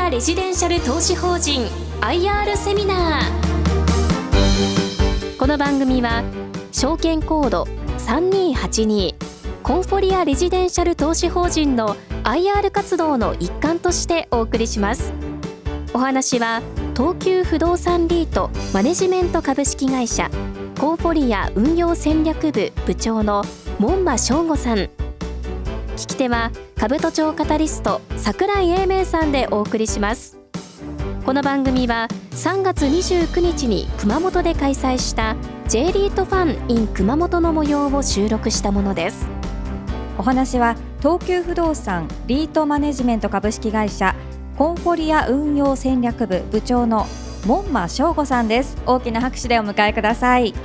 アレジデンシャル投資法人 IR セミナー。この番組は証券コード3282コンフォリアレジデンシャル投資法人の IR 活動の一環としてお送りします。お話は東急不動産リートマネジメント株式会社コンフォリア運用戦略部部長の門馬翔吾さん。聞き手は兜町カタリスト櫻井英明さんでお送りします。この番組は3月29日に熊本で開催した J リートファン in 熊本の模様を収録したものです。 お話は東急不動産リートマネジメント株式会社コンフォリア運用戦略部部長の門馬翔吾さんです。大きな拍手でお迎えください。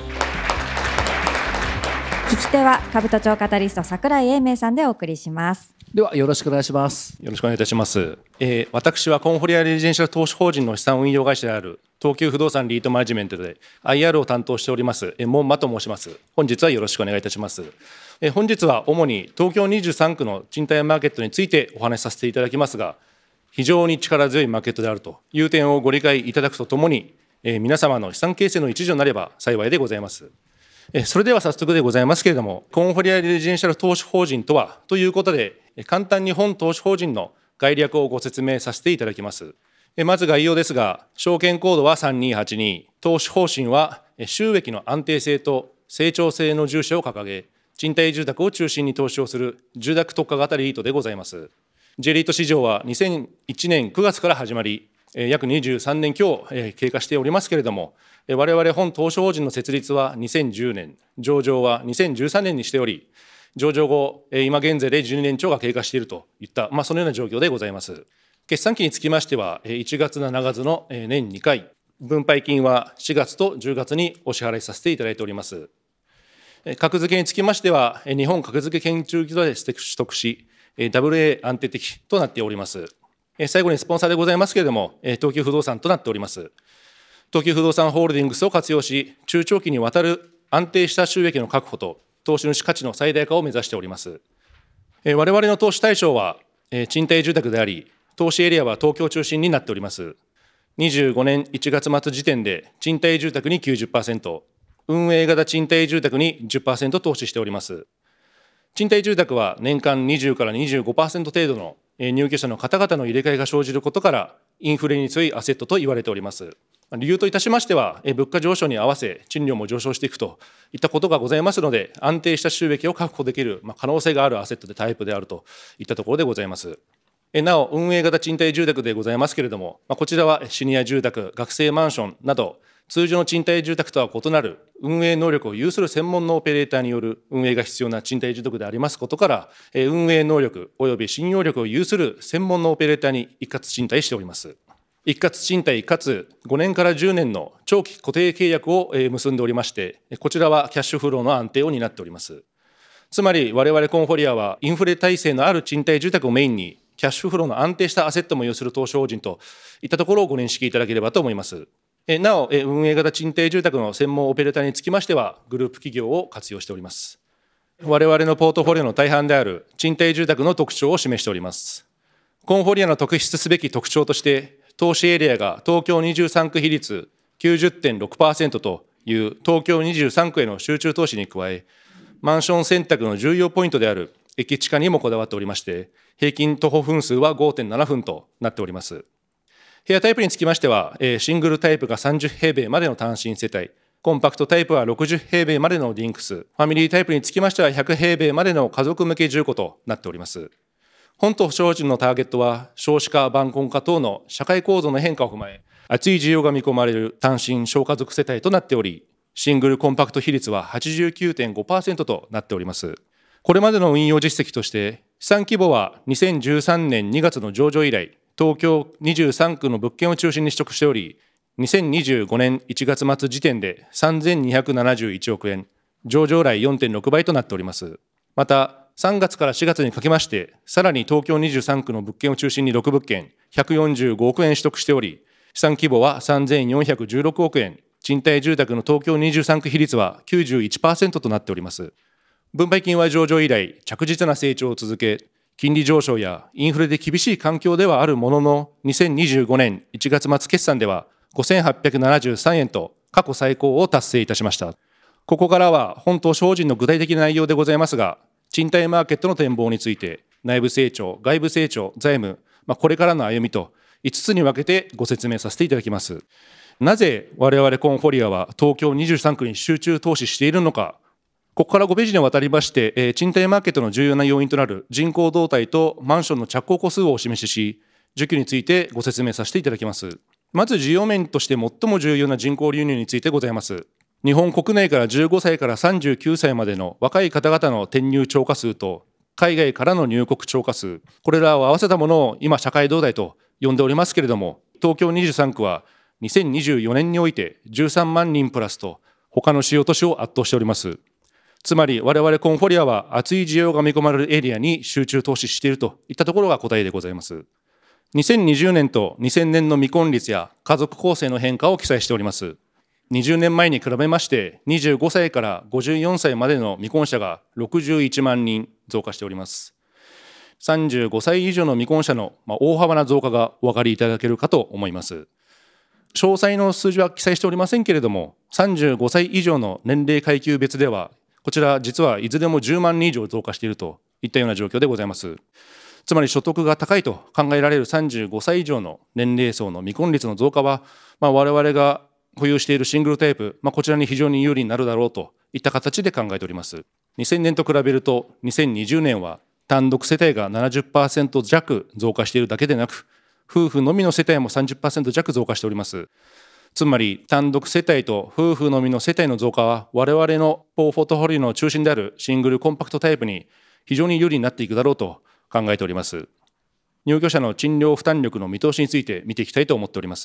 聞き手は兜町カタリスト櫻井英明さんでお送りします。 ではよろしくお願いします。 よろしくお願いいたします。私はコンフォリアレジデンシャル投資法人の資産運用会社である東急不動産リートマネジメントで IR を担当しております門馬と申します。本日はよろしくお願いいたします。本日は主に東京23区の賃貸マーケットについてお話しさせていただきますが、非常に力強いマーケットであるという点をご理解いただくとともに、皆様の資産形成の一助になれば幸いでございます。それでは早速でございますけれども、コンフォリアレジデンシャル投資法人とはということで、簡単に本投資法人の概略をご説明させていただきます。まず概要ですが、証券コードは3282、投資方針は収益の安定性と成長性の重視を掲げ、賃貸住宅を中心に投資をする住宅特化型リートでございます。J リート市場は2001年9月から始まり、約23年強経過しておりますけれども、我々本投資法人の設立は2010年、上場は2013年にしており、上場後、今現在で12年超が経過しているといった、そのような状況でございます。決算期につきましては、1月7月の年2回、分配金は4月と10月にお支払いさせていただいております。格付けにつきましては、日本格付け研究所で取得し、WA 安定的となっております。最後にスポンサーでございますけれども、東急不動産となっております。東急不動産ホールディングスを活用し、中長期にわたる安定した収益の確保と、投資主価値の最大化を目指しております。我々の投資対象は、賃貸住宅であり、投資エリアは東京中心になっております。25年1月末時点で、賃貸住宅に 90%、運営型賃貸住宅に 10% 投資しております。賃貸住宅は年間20から 25% 程度の入居者の方々の入れ替えが生じることから、インフレに強いアセットと言われております。理由といたしましては、物価上昇に合わせ賃料も上昇していくといったことがございますので、安定した収益を確保できる可能性があるアセットでタイプであるといったところでございます。なお、運営型賃貸住宅でございますけれども、こちらはシニア住宅、学生マンションなど、通常の賃貸住宅とは異なる運営能力を有する専門のオペレーターによる運営が必要な賃貸住宅でありますことから、運営能力及び信用力を有する専門のオペレーターに一括賃貸しております。一括賃貸かつ5年から10年の長期固定契約を結んでおりまして、こちらはキャッシュフローの安定を担っております。つまり我々コンフォリアはインフレ耐性のある賃貸住宅をメインにキャッシュフローの安定したアセットも有する投資法人といったところをご認識いただければと思います。なお、運営型賃貸住宅の専門オペレーターにつきましては、グループ企業を活用しております。我々のポートフォリオの大半である賃貸住宅の特徴を示しております。コンフォリアの特筆すべき特徴として、投資エリアが東京23区比率 90.6% という東京23区への集中投資に加え、マンション選択の重要ポイントである駅地下にもこだわっておりまして、平均徒歩分数は 5.7 分となっております。部屋タイプにつきましては、シングルタイプが30平米までの単身世帯、コンパクトタイプは60平米までのリンクス、ファミリータイプにつきましては100平米までの家族向け住戸となっております。本投資法人のターゲットは、少子化、晩婚化等の社会構造の変化を踏まえ、厚い需要が見込まれる単身小家族世帯となっており、シングルコンパクト比率は 89.5% となっております。これまでの運用実績として、資産規模は2013年2月の上場以来、東京23区の物件を中心に取得しており、2025年1月末時点で3271億円、上場来 4.6 倍となっております。また、3月から4月にかけまして、さらに東京23区の物件を中心に6物件、145億円取得しており、資産規模は3416億円、賃貸住宅の東京23区比率は 91% となっております。分配金は上場以来、着実な成長を続け、 金利上昇やインフレで厳しい環境ではあるものの、2025年1月末決算では5873円と過去最高を達成いたしました。ここからは本投資法人の具体的な内容でございますが、賃貸マーケットの展望について、内部成長、外部成長、財務、これからの歩みと5つに分けてご説明させていただきます。なぜ我々コンフォリアは東京23区に集中投資しているのか。ここから5ページにわたりまして、賃貸マーケットの重要な要因となる人口動態とマンションの着工戸数をお示しし、需給についてご説明させていただきます。まず需要面として最も重要な人口流入についてございます。日本国内から15歳から39歳までの若い方々の転入超過数と、海外からの入国超過数、これらを合わせたものを今社会動態と呼んでおりますけれども、東京23区は2024年において13万人プラスと他の主要都市を圧倒しております。つまり我々コンフォリアは熱い需要が見込まれるエリアに集中投資しているといったところが答えでございます。2020年と2000年の未婚率や家族構成の変化を記載しております。20年前に比べまして25歳から54歳までの未婚者が61万人増加しております。35歳以上の未婚者の大幅な増加がお分かりいただけるかと思います。詳細の数字は記載しておりませんけれども、35歳以上の年齢階級別ではこちら実はいずれも10万人以上増加しているといったような状況でございます。つまり所得が高いと考えられる35歳以上の年齢層の未婚率の増加は、我々が保有しているシングルタイプ、こちらに非常に有利になるだろうといった形で考えております。2000年と比べると2020年は単独世帯が 70% 弱増加しているだけでなく、夫婦のみの世帯も 30% 弱増加しております。つまり単独世帯と夫婦のみの世帯の増加は我々のポートフォリオの中心であるシングルコンパクトタイプに非常に有利になっていくだろうと考えております。入居者の賃料負担力の見通しについて見ていきたいと思っております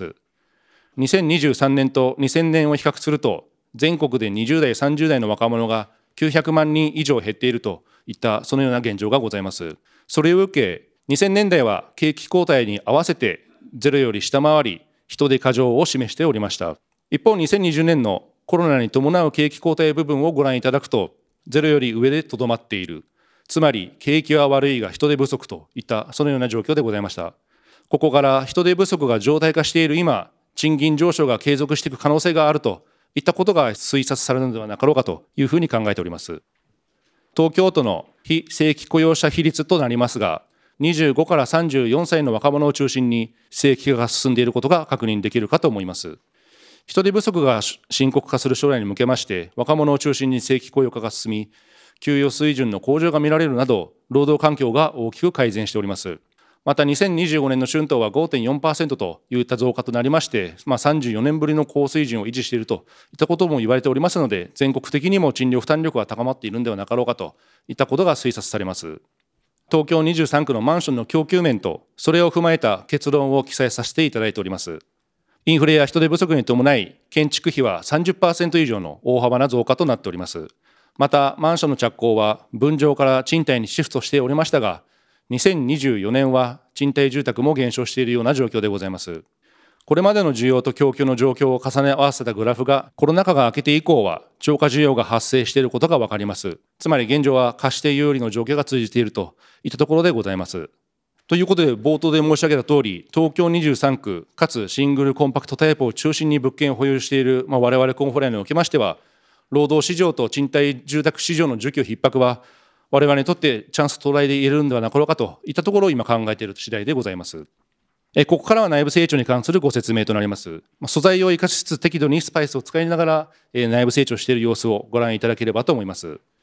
。2023年と2000年を比較すると、全国で20代30代の若者が900万人以上減っているといったそのような現状がございます。それを受け2000年代は景気後退に合わせてゼロより下回り人手過剰を示しておりました。一方2020年のコロナに伴う景気後退部分をご覧いただくと、ゼロより上でとどまっている。つまり景気は悪いが人手不足といったそのような状況でございました。ここから人手不足が常態化している今、賃金上昇が継続していく可能性があるといったことが推察されるのではなかろうかというふうに考えております。東京都の非正規雇用者比率となりますが、25から34歳の若者を中心に正規化が進んでいることが確認できるかと思います。人手不足が深刻化する将来に向けまして、若者を中心に正規雇用化が進み、給与水準の向上が見られるなど、労働環境が大きく改善しております。また2025年の春闘は 5.4% といった増加となりまして、34年ぶりの高水準を維持しているといったことも言われておりますので、全国的にも賃料負担力が高まっているのではなかろうかといったことが推察されます。東京23区のマンションの供給面と、それを踏まえた結論を記載させていただいております。インフレや人手不足に伴い、建築費は 30% 以上の大幅な増加となっております。また、マンションの着工は分譲から賃貸にシフトしておりましたが、2024年は賃貸住宅も減少しているような状況でございます。これまでの需要と供給の状況を重ね合わせたグラフが、コロナ禍が明けて以降は超過需要が発生していることが分かります。つまり現状は貸して有利の状況が続いているといったところでございます。ということで、冒頭で申し上げた通り、東京23区かつシングルコンパクトタイプを中心に物件を保有している、我々コンフォリアにおきましては、労働市場と賃貸住宅市場の需給逼迫は我々にとってチャンス到来で言えるのではなかろうかといったところを今考えている次第でございます。ここからは内部成長に関するご説明となります。素材を生かしつつ適度にスパイスを使いながら内部成長している様子をご覧いただければと思います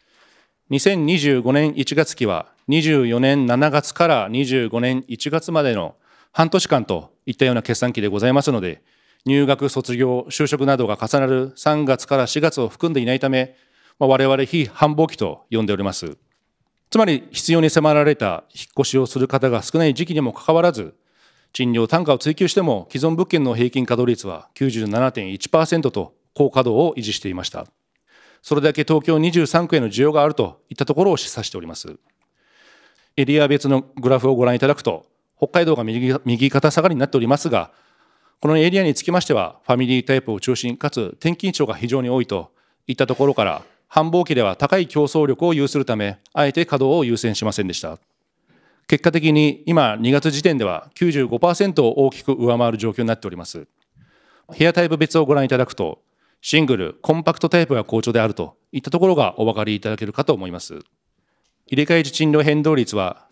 。2025年1月期は24年7月から25年1月までの半年間といったような決算期でございますので、入学、卒業、就職などが重なる3月から4月を含んでいないため、我々非繁忙期と呼んでおります。つまり必要に迫られた引っ越しをする方が少ない時期にもかかわらず、賃料単価を追求しても既存物件の平均稼働率は 97.1% と高稼働を維持していました。それだけ東京23区への需要があるといったところを示唆しております。エリア別のグラフをご覧いただくと、北海道が右肩下がりになっておりますが、このエリアにつきましてはファミリータイプを中心かつ転勤地が非常に多いといったところから、繁忙期では高い競争力を有するため、あえて稼働を優先しませんでした。 結果的に今2月時点では 95% を大きく上回る状況になっております。部屋タイプ別をご覧いただくと、シングル、コンパクトタイプが好調であるといったところがお分かりいただけるかと思います。入れ替え時賃料変動率は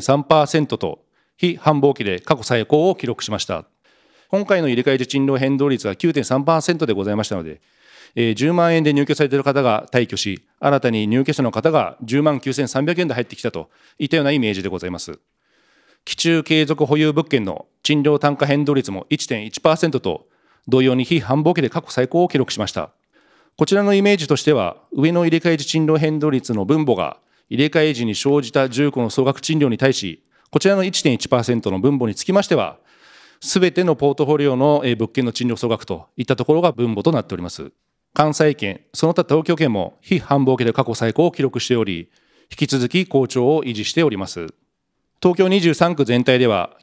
9.3% と非繁忙期で過去最高を記録しました。今回の入れ替え時賃料変動率は 9.3% でございましたので、10万円で入居されている方が退去し、新たに入居者の方が10万9300円で入ってきたといったようなイメージでございます。期中継続保有物件の賃料単価変動率も 1.1% と同様に非繁忙期で過去最高を記録しました。こちらのイメージとしては、上の入れ替え時賃料変動率の分母が入れ替え時に生じた住戸の総額賃料に対し、こちらの 1.1% の分母につきましては、すべてのポートフォリオの物件の賃料総額といったところが分母となっております。関西圏、その他東京圏も非繁忙期で過去最高を記録しており、引き続き好調を維持しております。東京23区全体では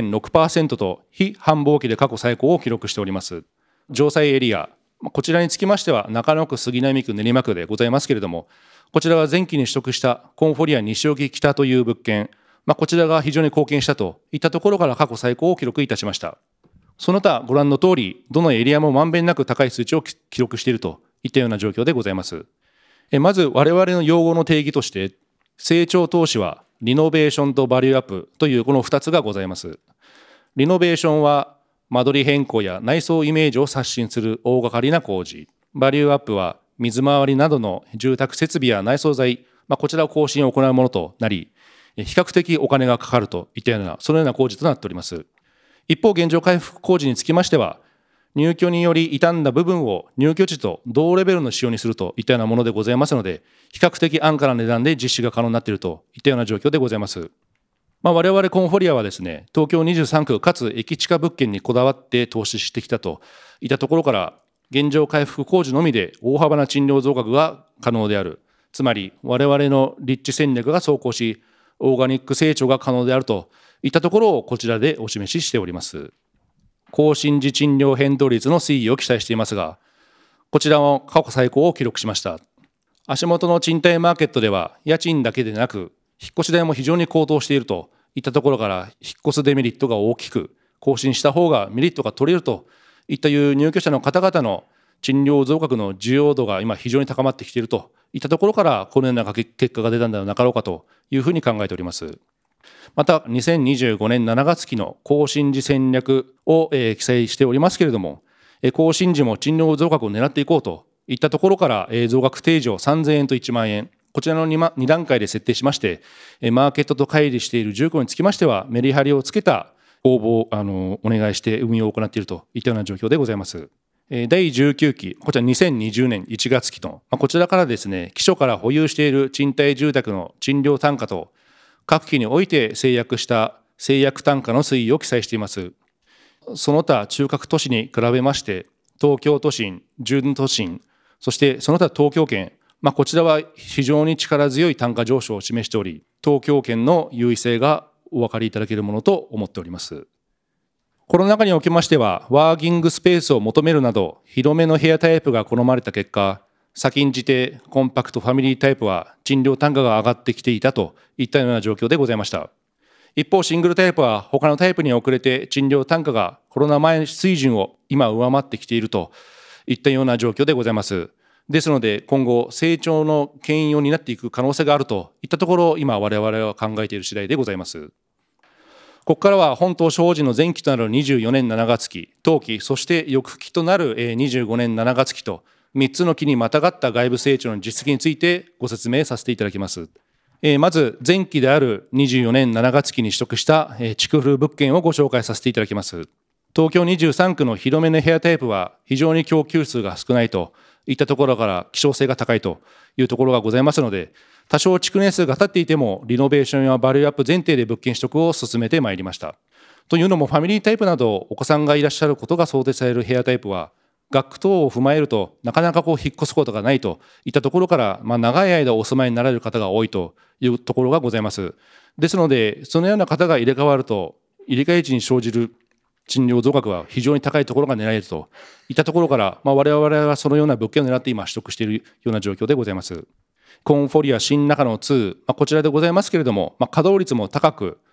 9.6% と非繁忙期で過去最高を記録しております。城西エリア、こちらにつきましては中野区、杉並区、練馬区でございますけれども、こちらは前期に取得したコンフォリア西荻北という物件、こちらが非常に貢献したといったところから過去最高を記録いたしました。その他ご覧の通り、どのエリアもまんべんなく高い数値を記録しているといったような状況でございます。まず我々の用語の定義として、成長投資はリノベーションとバリューアップというこの2つがございます。リノベーションは間取り変更や内装イメージを刷新する大掛かりな工事。バリューアップは水回りなどの住宅設備や内装材、こちらを更新を行うものとなり、比較的お金がかかるといったような、そのような工事となっております。一方、現状回復工事につきましては、入居により傷んだ部分を入居地と同レベルの仕様にするといったようなものでございますので、比較的安価な値段で実施が可能になっているといったような状況でございます。我々コンフォリアはですね、東京23区かつ駅近物件にこだわって投資してきたといったところから、現状回復工事のみで大幅な賃料増額が可能である。つまり我々の立地戦略が奏功し、オーガニック成長が可能であるといったところをこちらでお示ししております。更新時賃料変動率の推移を記載していますが、こちらも過去最高を記録しました。足元の賃貸マーケットでは家賃だけでなく、引っ越し代も非常に高騰しているといったところから、引っ越すデメリットが大きく、更新した方がメリットが取れるといったいう入居者の方々の賃料増額の需要度が今非常に高まってきているといったところから、このような結果が出たんではなかろうかというふうに考えております。また2025年7月期の更新時戦略を記載しておりますけれども、更新時も賃料増額を狙っていこうといったところから、増額定時を3000円と1万円、こちらの2段階で設定しまして、マーケットと乖離している住戸につきましてはメリハリをつけた応募をお願いして運用を行っているといったような状況でございます。第19期、こちら2020年1月期と、こちらからですね、基礎から保有している賃貸住宅の賃料単価と各期において制約した制約単価の推移を記載しています。その他中核都市に比べまして、東京都心、準都心、そしてその他東京圏、こちらは非常に力強い単価上昇を示しており、東京圏の優位性がお分かりいただけるものと思っております。コロナ禍におきましては、ワーキングスペースを求めるなど、広めの部屋タイプが好まれた結果、先んじてコンパクトファミリータイプは賃料単価が上がってきていたといったような状況でございました。一方、シングルタイプは他のタイプに遅れて賃料単価がコロナ前水準を今上回ってきているといったような状況でございます。ですので、今後成長の牽引を担っていく可能性があるといったところを今我々は考えている次第でございます。ここからは本島所持の前期となる24年7月期、当期、そして翌期となる25年7月期と3つの期にまたがった外部成長の実績についてご説明させていただきます。まず前期である24年7月期に取得した築古物件をご紹介させていただきます。東京23区の広めの部屋タイプは非常に供給数が少ないといったところから希少性が高いというところがございますので、多少築年数が経っていてもリノベーションやバリューアップ前提で物件取得を進めてまいりました。というのもファミリータイプなどお子さんがいらっしゃることが想定される部屋タイプは学区等を踏まえるとなかなか引っ越すことがないといったところから、長い間お住まいになられる方が多いというところがございます。ですのでそのような方が入れ替わると入れ替え時に生じる賃料増額は非常に高いところが狙えるといったところから、我々はそのような物件を狙って今取得しているような状況でございます。コンフォリア新中野2、こちらでございますけれども、稼働率も高く、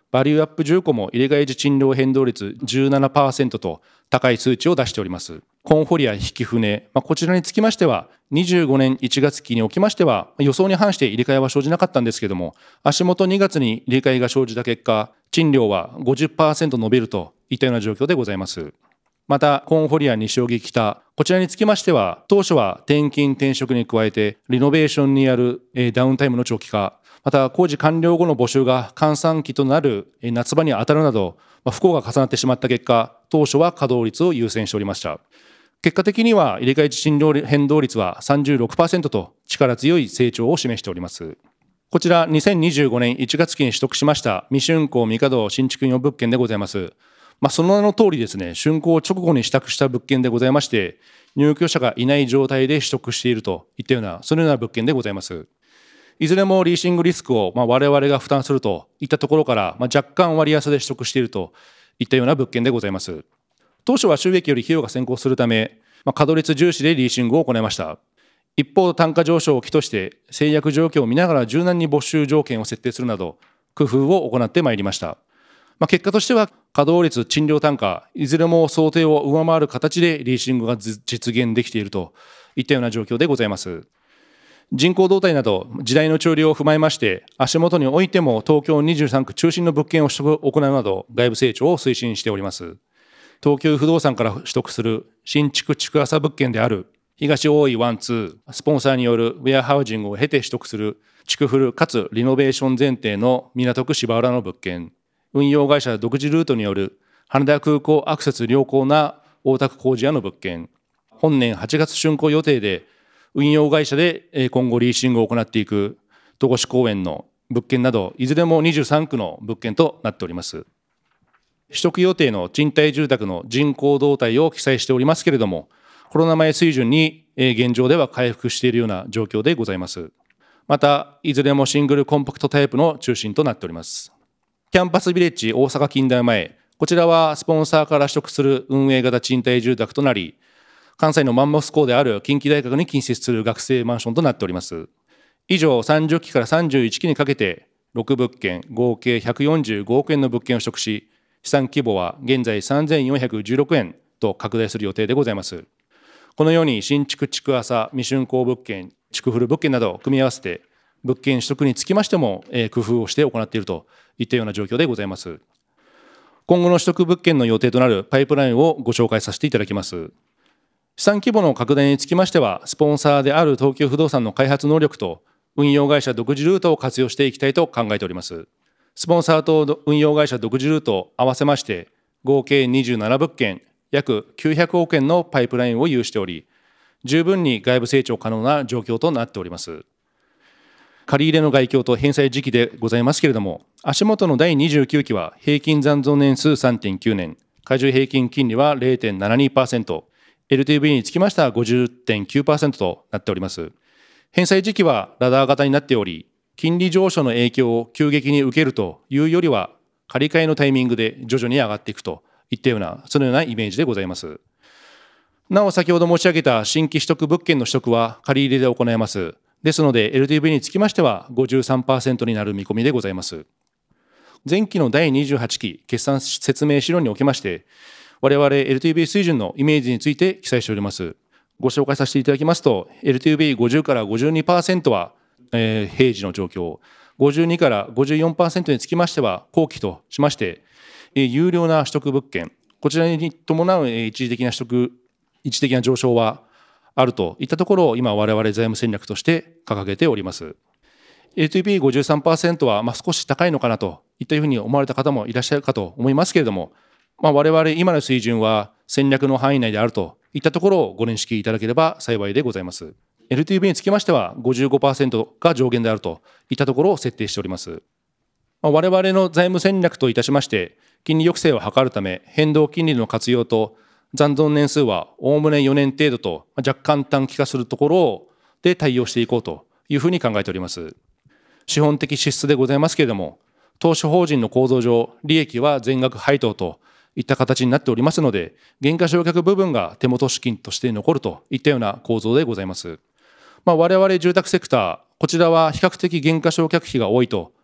バリューアップ重工も入れ替え時賃料変動率 17% と高い数値を出しております。コンフォリア引き船、こちらにつきましては、25年1月期におきましては、予想に反して入れ替えは生じなかったんですけれども、足元2月に入れ替えが生じた結果、賃料は 50% 伸びるといったような状況でございます。また、コンフォリア西荻北、こちらにつきましては、当初は転勤転職に加えて、リノベーションによるダウンタイムの長期化、また工事完了後の募集が閑散期となる夏場に当たるなど、不幸が重なってしまった結果、当初は稼働率を優先しておりました。結果的には入れ替え時賃料変動率は 36% と力強い成長を示しております。こちら2025年1月期に取得しました未竣工未稼働新築用物件でございます。その名の通りですね、竣工直後に取得した物件でございまして、入居者がいない状態で取得しているといったような、そのような物件でございます。いずれもリーシングリスクを我々が負担するといったところから、若干割安で取得しているといったような物件でございます。当初は収益より費用が先行するため、稼働率重視でリーシングを行いました。一方、単価上昇を期として制約状況を見ながら柔軟に募集条件を設定するなど工夫を行ってまいりました。結果としては稼働率、賃料単価いずれも想定を上回る形でリーシングが実現できているといったような状況でございます。人口動態など時代の潮流を踏まえまして、足元においても東京23区中心の物件を取得を行うなど外部成長を推進しております。東急不動産から取得する新築築浅物件である東大井ワンツー、スポンサーによるウェアハウジングを経て取得する築古かつリノベーション前提の港区芝浦の物件、運用会社独自ルートによる羽田空港アクセス良好な大田区工事屋の物件、本年8月竣工予定で運用会社で今後リーシングを行っていく戸越公園の物件などいずれも23区の物件となっております。取得予定の賃貸住宅の人口動態を記載しておりますけれども、コロナ前水準に現状では回復しているような状況でございます。また、いずれもシングルコンパクトタイプの中心となっております。キャンパスビレッジ大阪近代前、こちらはスポンサーから取得する運営型賃貸住宅となり、関西のマンモス校である近畿大学に近接する学生マンションとなっております。以上、30期から31期にかけて、6物件、合計145億円の物件を取得し、資産規模は現在3416円と拡大する予定でございます。このように新築築浅未竣工物件、築古物件などを組み合わせて物件取得につきましても工夫をして行っているといったような状況でございます。今後の取得物件の予定となるパイプラインをご紹介させていただきます。資産規模の拡大につきましては、スポンサーである東急不動産の開発能力と運用会社独自ルートを活用していきたいと考えております。スポンサーと運用会社独自ルートを合わせまして、合計27物件、約900億円のパイプラインを有しており、十分に外部成長可能な状況となっております。借り入れの概況と返済時期でございますけれども、足元の第29期は平均残存年数 3.9 年、加重平均金利は 0.72%、LTV につきましては 50.9% となっております。返済時期はラダー型になっており、金利上昇の影響を急激に受けるというよりは、借り換えのタイミングで徐々に上がっていくといったような、そのようなイメージでございます。なお、先ほど申し上げた新規取得物件の取得は借り入れで行えます。ですので、LTV につきましては 53% になる見込みでございます。前期の第28期決算説明資料におきまして、我々 LTV 水準のイメージについて記載しております。ご紹介させていただきますと、LTV50 から 52% は平時の状況、52から 54% につきましては後期としまして、有料な取得物件、こちらに伴う一時的な上昇はあるといったところを今我々財務戦略として掲げております。LTV53% は少し高いのかなといったふうに思われた方もいらっしゃるかと思いますけれども、我々今の水準は戦略の範囲内であるといったところをご認識いただければ幸いでございます。LTV につきましては 55% が上限であるといったところを設定しております。我々の財務戦略といたしまして、金利抑制を図るため変動金利の活用と残存年数はおおむね4年程度と若干短期化するところで対応していこうというふうに考えております。資本的支出でございますけれども、投資法人の構造上、利益は全額配当といった形になっておりますので、減価償却部分が手元資金として残るといったような構造でございます。我々住宅セクター、こちらは比較的減価償却費が多いと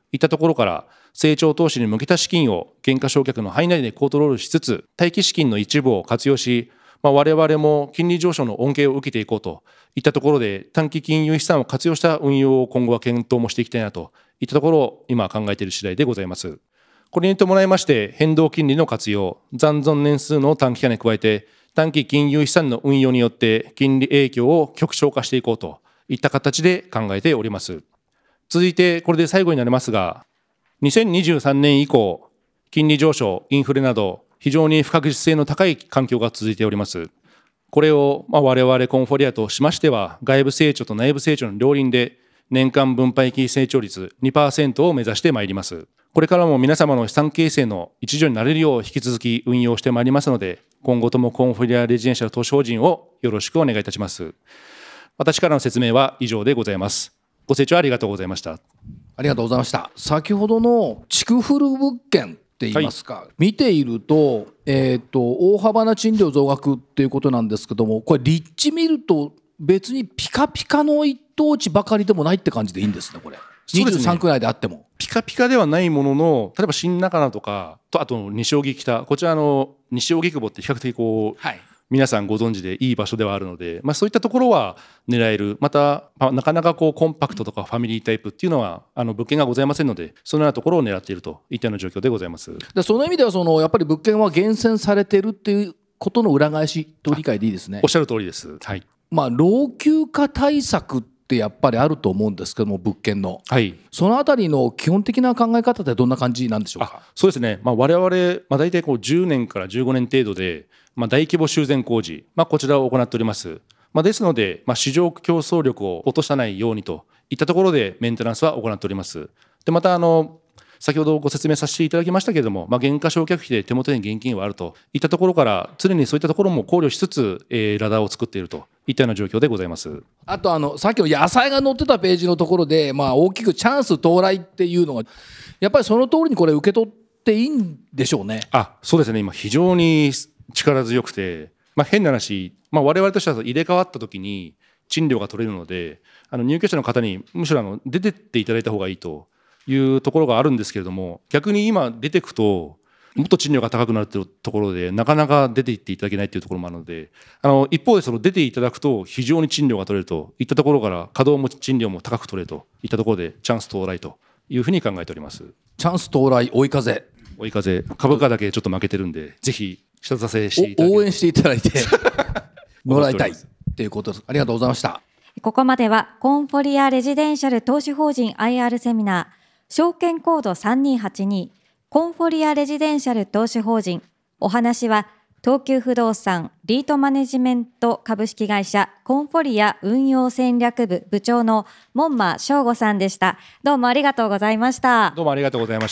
いったところから成長投資に向けた資金を減価償却の範囲内でコントロールしつつ、待機資金の一部を活用し、我々も金利上昇の恩恵を受けていこうといったところで、短期金融資産を活用した運用を今後は検討もしていきたいなといったところを今考えている次第でございます。これに伴いまして変動金利の活用、残存年数の短期化に加えて短期金融資産の運用によって金利影響を極小化していこうといった形で考えております。続いてこれで最後になりますが、2023年以降、金利上昇、インフレなど非常に不確実性の高い環境が続いております。これを我々コンフォリアとしましては、外部成長と内部成長の両輪で年間分配金成長率 2% を目指してまいります。これからも皆様の資産形成の一助になれるよう引き続き運用してまいりますので、今後ともコンフォリアレジデンシャル投資法人をよろしくお願いいたします。私からの説明は以上でございます。ご清聴ありがとうございました。 ありがとうございました。先ほどの築古物件って言いますか、見ていると、大幅な賃料増額っていうことなんですけども、これ立地見ると別にピカピカの一等地ばかりでもないって感じでいいんですね。これ23区内であってもピカピカではないものの、例えば新中野とかと、あと西荻北、こちらの西荻窪って比較的皆さんご存知でいい場所ではあるので、そういったところは狙える。また、なかなかコンパクトとかファミリータイプっていうのは物件がございませんので、そのようなところを狙っているといったような状況でございます。 でその意味ではやっぱり物件は厳選されているっていうことの裏返しと理解でいいですね。 おっしゃる通りです。はい。 老朽化対策ってやっぱりあると思うんですけども、物件の、そのあたりの基本的な考え方ってどんな感じなんでしょうか。 そうですね、我々、大体10年から15年程度で、大規模修繕工事、こちらを行っております。ですので、市場競争力を落とさないようにといったところでメンテナンスは行っております。でまた先ほどご説明させていただきましたけれども、減価償却費で手元に現金はあるといったところから、常にそういったところも考慮しつつ、ラダーを作っているといったような状況でございます。 あとさっきの野菜が載ってたページのところで、大きくチャンス到来っていうのがやっぱりその通りにこれ受け取っていいんでしょうね。 そうですね、今非常に力強くて、変な話、我々としては入れ替わった時に賃料が取れるので、入居者の方にむしろ出てっていただいた方がいいというところがあるんですけれども、逆に今出てくともっと賃料が高くなるというところで、なかなか出ていっていただけないというところもあるので、一方で出ていただくと非常に賃料が取れるといったところから、稼働も賃料も高く取れるといったところでチャンス到来というふうに考えております。 チャンス到来、追い風、 株価だけちょっと負けてるんで、ぜひ下支えしていただいて、 応援していただいてもらいたいということです。ありがとうございました。 ここまではコンフォリアレジデンシャル投資法人 IR セミナー、証券コード3282コンフォリアレジデンシャル投資法人、お話は東急不動産リートマネジメント株式会社コンフォリア運用戦略部部長の門馬翔吾さんでした。どうもありがとうございました。 どうもありがとうございました。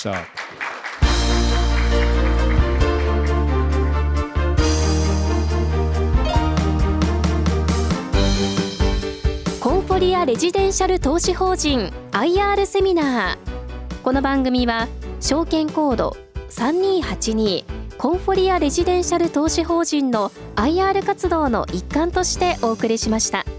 コンフォリアレジデンシャル投資法人 IR セミナー。この番組は証券コード3282コンフォリアレジデンシャル投資法人の IR 活動の一環としてお送りしました。